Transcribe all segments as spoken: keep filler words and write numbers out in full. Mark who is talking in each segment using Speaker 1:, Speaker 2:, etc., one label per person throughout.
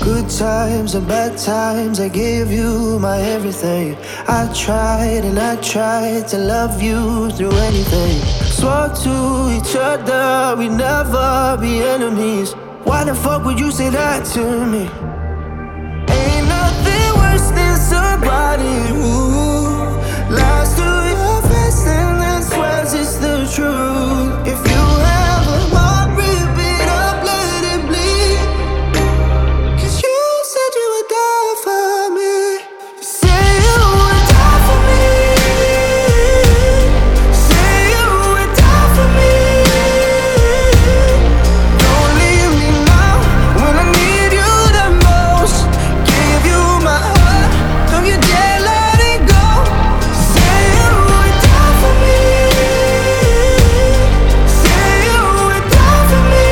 Speaker 1: Good times and bad times, I gave you my everything. I tried and I tried to love you through anything. Swore to each other we'd never be enemies. Why the fuck would you say that to me? Ain't nothing worse than somebody who lies to your face and then swears it's the truth. If you have a heart, rip it up, let it bleed. Cause you said you would die for me. You say you would die for me. Say you would die for me. Don't leave me now when I need you the most. Give you my heart, don't you dare let it go. Say you would die for me. Say you would die for me.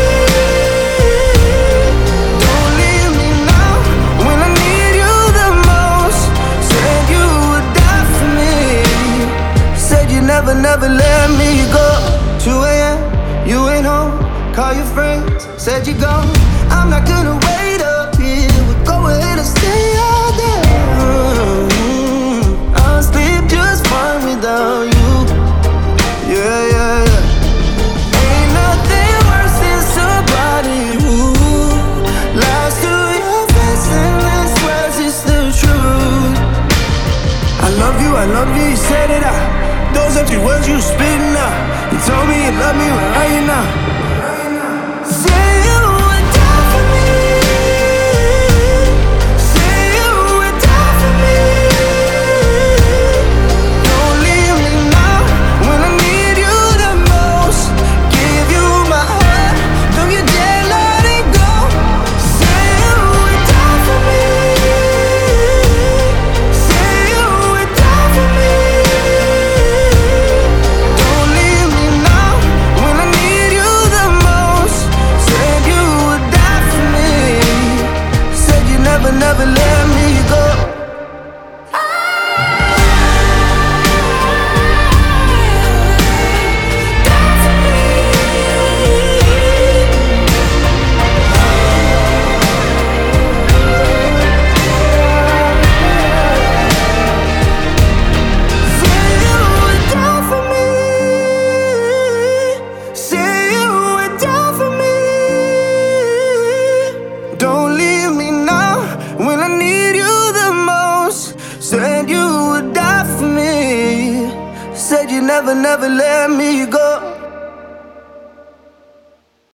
Speaker 1: Don't leave me now when I need you the most. Said you would die for me. Said you never, never let me go. two a.m. you ain't home. Call your friends, said you gone. I'm not gonna wait up here. We'll go ahead and stay all day. Mm, I'll sleep just fine without you. Yeah, yeah, yeah. Ain't nothing worse than somebody who lies to your face and then swears it's the truth. I love you, I love you, you said it out. Those empty words you spitting out. You told me you love me, where are you now? Say you would die for me. Say you would die for me. Don't leave me now when I need you the most. Give you my heart, don't you dare let it go. Say you would die for me. Say you would die for me. Don't leave me now when I need you the most. Said you would die for me. Said you never, never let me go. Die for me. Say you would die for me. Say you would die for me. Don't leave me now when I need you the most. Said you would die for me. Said you never, never let me go.